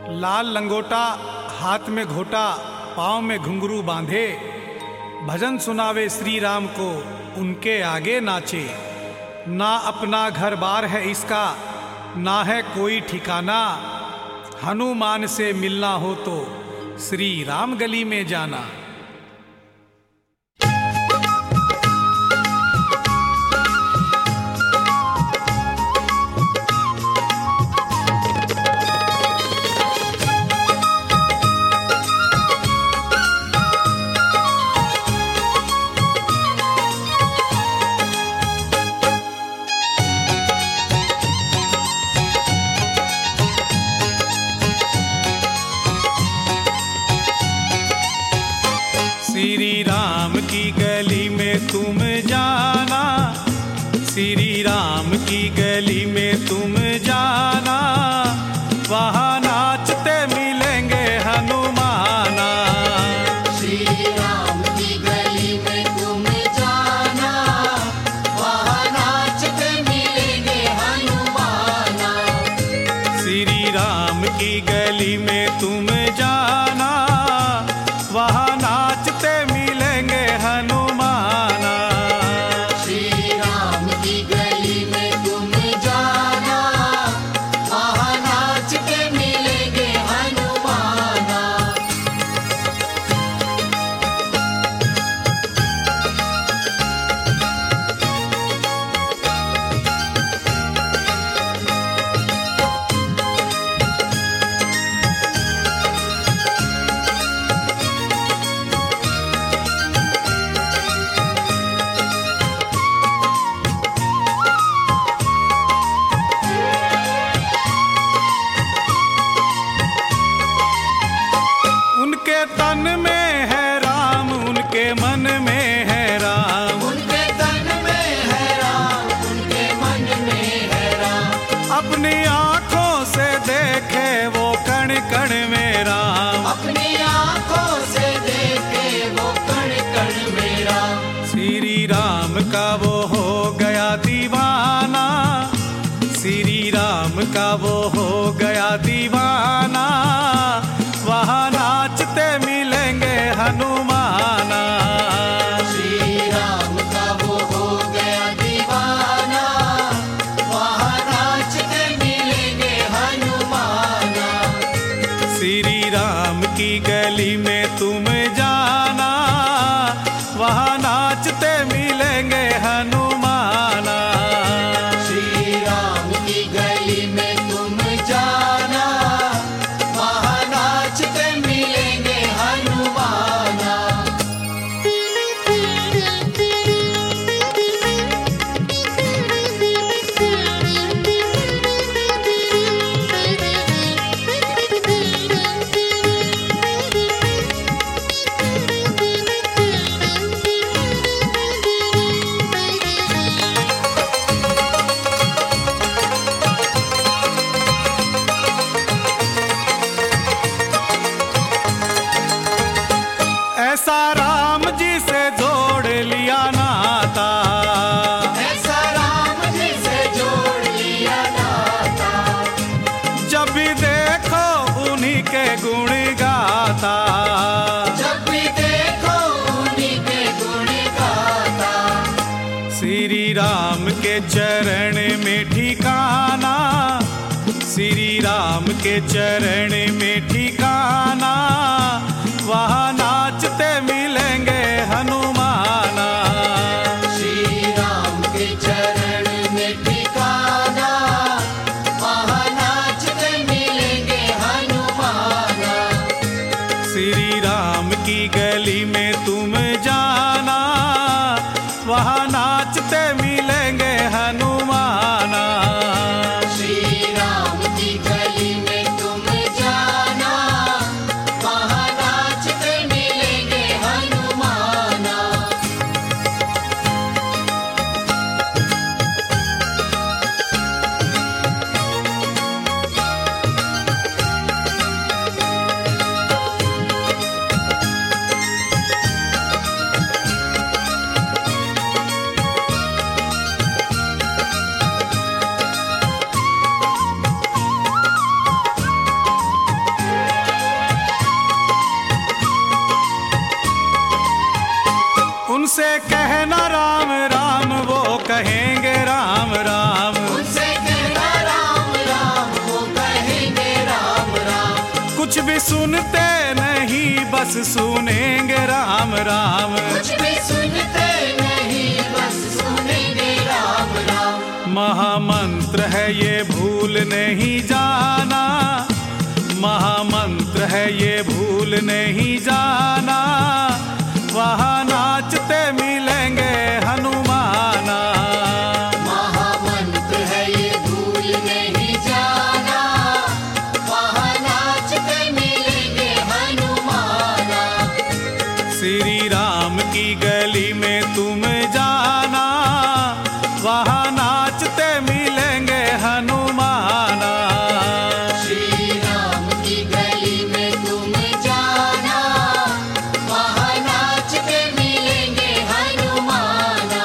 लाल लंगोटा हाथ में घोटा पाँव में घुंघरू बांधे, भजन सुनावे श्री राम को उनके आगे नाचे। ना अपना घर बार है इसका, ना है कोई ठिकाना, हनुमान से मिलना हो तो श्री राम गली में जाना। श्री राम की गली में तुम जाना, श्री राम की गली में तुम जाना, वहाँ नाचते मिलेंगे हनुमाना। श्री राम की गली में तुम जाना, वहाँ नाचते मिलेंगे हनुमाना। श्री राम की गली में तुम जाना, वहाँ नाचते मिलेंगे हनुमाना। श्री राम की गली में तुम जाना, वहाँ नाचते मिलेंगे हनुमाना। उनके तन में है राम, उनके मन में है राम, उनके तन में है राम, उनके मन में है राम। अपनी आँखों से देखे वो कण कण में राम। अपनी आँखों से देखे वो कण कण में राम। श्री राम का वो हो गया दीवाना, श्री राम का वो हो गया दीवाना, वहाँ नाचते मिलेंगे हनुमाना। श्री राम का वो हो गया दीवाना, वहाँ नाचते मिलेंगे हनुमाना। श्री राम की गली में तुम जाना, वहाँ नाचते मिलेंगे हनुमाना। श्री राम की गली में तुम जाना, वहाँ नाचते मिलेंगे हनुमाना। ऐसा राम जी से जोड़ लिया नाता, ऐसा राम जी से जोड़ लिया नाता। जब भी देखो उन्हीं के गुण गाता। जब भी देखो उन्हीं के गुण गाता। श्री राम के चरण में ठिकाना, श्री राम के चरण में ठिकाना, वहाँ नाचते मिलेंगे हनुमाना। श्री राम के चरण में ठिकाना, वहाँ नाचते मिलेंगे हनुमाना। श्री राम की गली में तुम जाना, वहाँ नाचते मिलेंगे हनुमाना। श्री राम की गली में तुम जाना, बस सुनेंगे राम राम। कुछ भी सुनते नहीं बस सुनेंगे राम राम। महामंत्र है ये भूल नहीं जाना, महामंत्र है ये भूल नहीं जाना, वहाँ नाचते मिलेंगे हनुमाना। महामंत्र है ये भूल नहीं जाना, वहाँ नाचते मिलेंगे हनुमाना। श्री राम की गली में तुम जाना, वहाँ नाचते मिलेंगे हनुमाना। श्री राम की गली में तुम जाना, वहाँ नाचते मिलेंगे हनुमाना।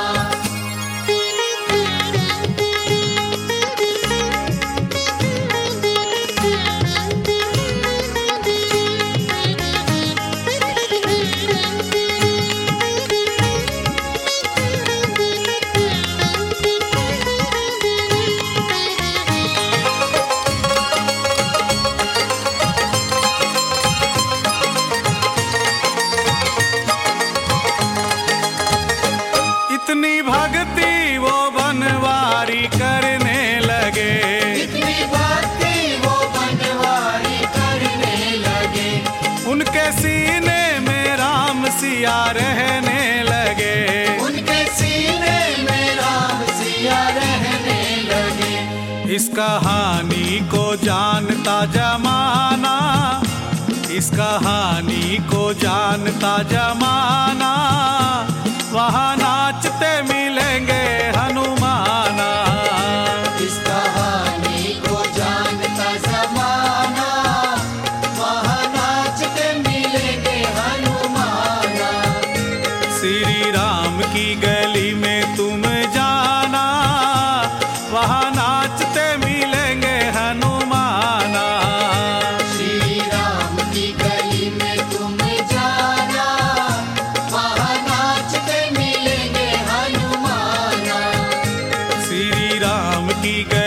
इतनी भक्ति वो बनवारी करने लगे, इतनी भक्ति वो बनवारी करने लगे। उनके सीने में राम सिया रहने लगे। उनके सीने में राम सिया रहने लगे। इस कहानी को जानता जमाना, इस कहानी को जानता जमाना, वहाँ नाचते मिलेंगे हनुमाना। इस कहानी को जानता जमाना, वहाँ नाचते मिलेंगे हनुमाना। श्री राम की गली में तुम जाना, वहाँ नाचते मिलेंगे हनुमाना। श्री राम की गली में तुम जाना, वहाँ नाचते मिलेंगे हनुमाना। श्री राम की गली